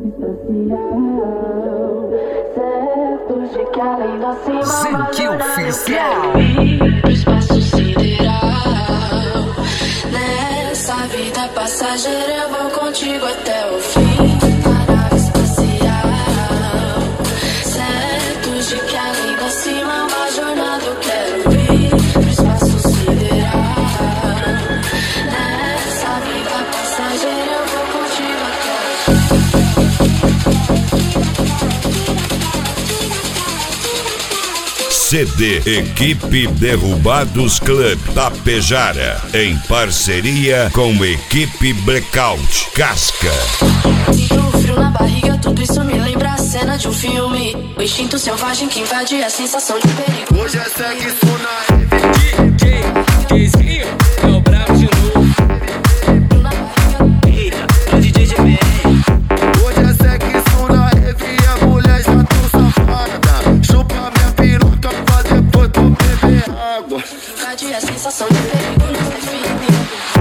Zenque Oficial. Pro espaço sideral. Nessa vida passageira eu vou contigo até o fim. Na nave espacial. Certos de que além da cima uma jornada eu quero ir. Pro espaço sideral. Nessa vida passageira eu vou contigo até o fim. CD Equipe Derrubados Club Tapejara, em parceria com Equipe Blackout Casca. Sinto um frio na barriga, tudo isso me lembra a cena de um filme. O instinto selvagem que invade a sensação de perigo. Hoje é sexo na DJzinho, é o brabo de novo. Eita, é o DJ GBR. Hoje é sexo na rave e a mulher já tão safada. Chupa minha piroca pra depois tu beber água. Invade a sensação de perigo, não é filme.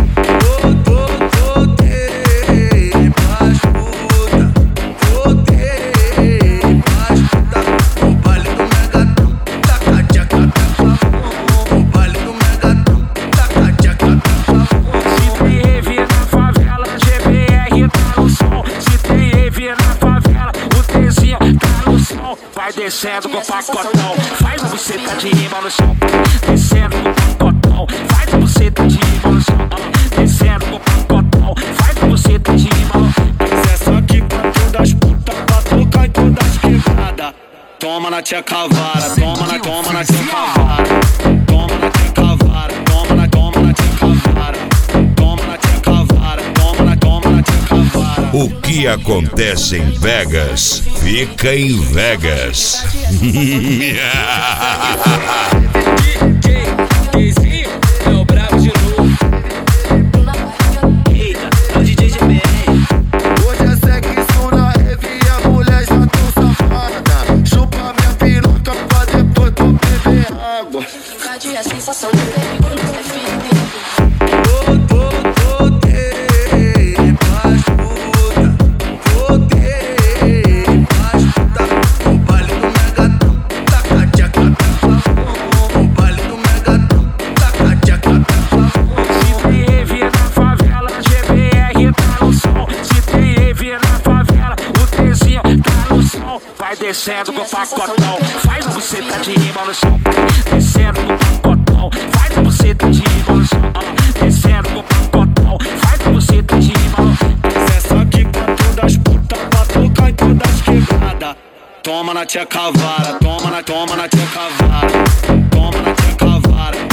Descendo com o pacotão, faz a buceta de rima no chão. Descendo com o pacotão, faz a buceta de rima no chão. Descendo com o pacotão, faz a buceta de rima no chão. Mas é só aqui pra todas as putas, pra tocar em todas as quebradas. Toma na tia cavara, toma na tia cavara. Toma na tia cavara, toma na tia cavara. Toma na tia cavara, toma na tia cavara. O que acontece em Vegas, fica em Vegas. DJzinho, é o brabo de novo. Eita, é o DJ GBR. Hoje é sexo na rave e a mulher já tão safada. Chupa minha piroca pra depois tu beber água. Invade a sensação de perigo, não é filme. Descendo com o pacotão, faz a buceta de rima no chão. Descendo com o pacotão, faz a buceta de rima no chão. Descendo com o pacotão, faz a buceta de rima no chão. Mas é só aqui pra todas as putas, pra tocar em todas as quebradas. Toma na tia cavara, toma na tia cavara. Toma na tia cavara.